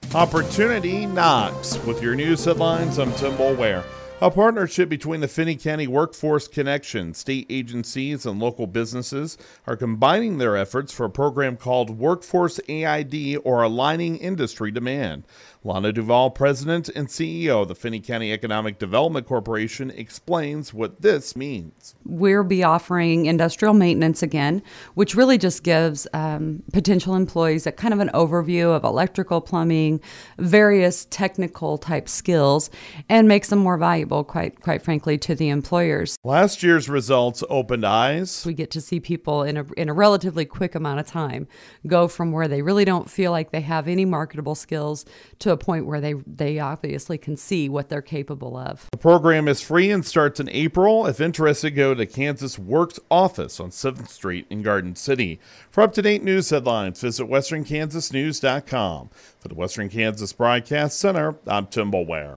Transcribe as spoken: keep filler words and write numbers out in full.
Opportunity knocks. With your news headlines, I'm Tim Boulware. A partnership between the Finney County Workforce Connection, state agencies, and local businesses are combining their efforts for a program called Workforce A I D, or Aligning Industry Demand. Lana Duval, President and C E O of the Finney County Economic Development Corporation, explains what this means. We'll be offering industrial maintenance again, which really just gives um, potential employees a kind of an overview of electrical, plumbing, various technical type skills, and makes them more valuable, quite quite frankly, to the employers. Last year's results opened eyes. We get to see people in a in a relatively quick amount of time go from where they really don't feel like they have any marketable skills to a point where they, they obviously can see what they're capable of. The program is free and starts in April. If interested, go to Kansas Works office on seventh Street in Garden City. For up-to-date news headlines, visit western kansas news dot com. For the Western Kansas Broadcast Center, I'm Tim Boulware.